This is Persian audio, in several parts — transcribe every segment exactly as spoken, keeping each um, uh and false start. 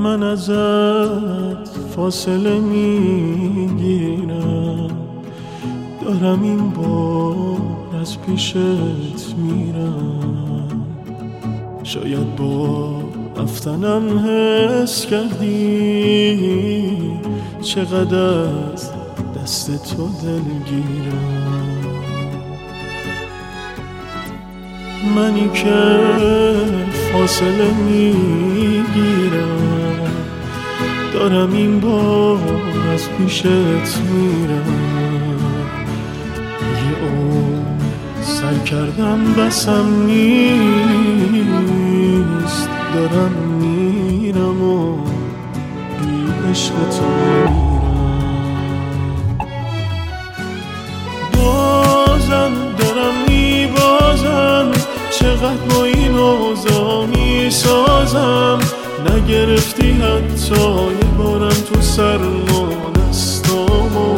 من ازت فاصله میگیرم، دارم این بار از پیشت میرم. شاید با رفتنم حس کردی چقدر از دست تو دلگیرم. منی که فاصله میگیرم، دارم این بار از پیشت میرم. یه عمر سر کردم بسم نیست، دارم میرم و بی عشق تو میرم. بازم دارم میبازم، چقدر با این اوضاع میسازم. نگرفتی حتی یه بارم تو سرما دستامو،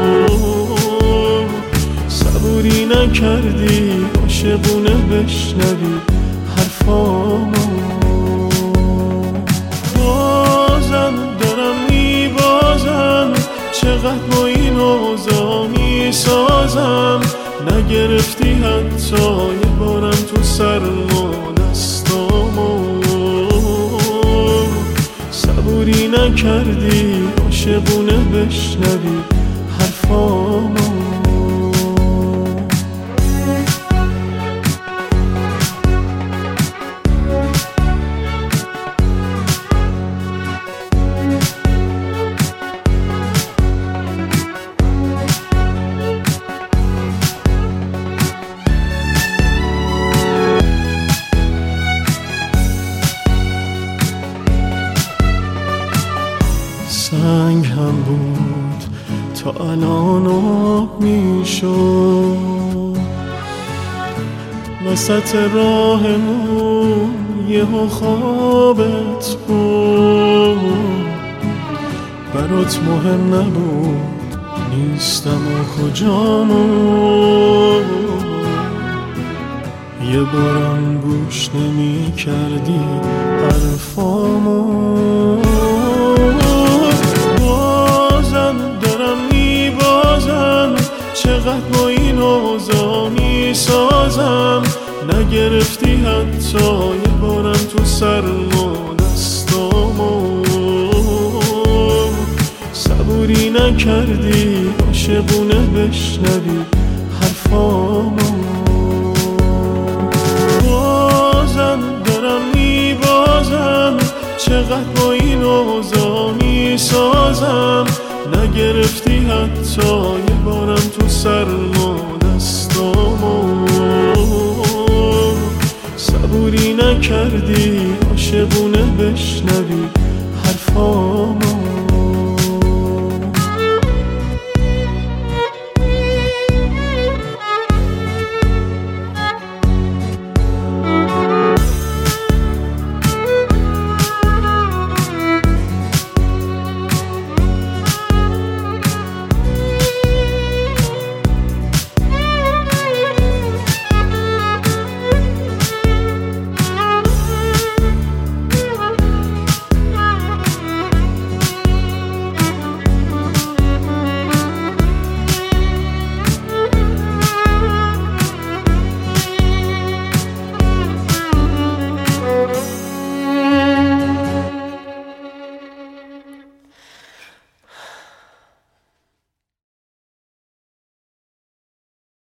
صبوری نکردی عاشقونه بشنوی حرفامو. بازم دارم میبازم، چقدر با این اوضاع میسازم. نگرفتی حتی یه بارم تو سرما دستامو، صبوری نکردی عاشقونه بشنوی حرفامو. سنگ هم بود تا الان آب میشد، وسط راهمون یهو خوابت بود. برات مهم نبود نیستم و کجامو، یه بارم گوش نمی کردی حرفامو. چقدر با این اوضاع میسازم. نگرفتی حتی یه بارم تو سرما دستامو، صبوری نکردی عاشقونه بشنوی حرفامو. بازم دارم میبازم، چقدر با این اوضاع میسازم. نگرفتی حتی یه بارم تو سرما دستامو، صبوری نکردی عاشقونه بشنوی حرفامو.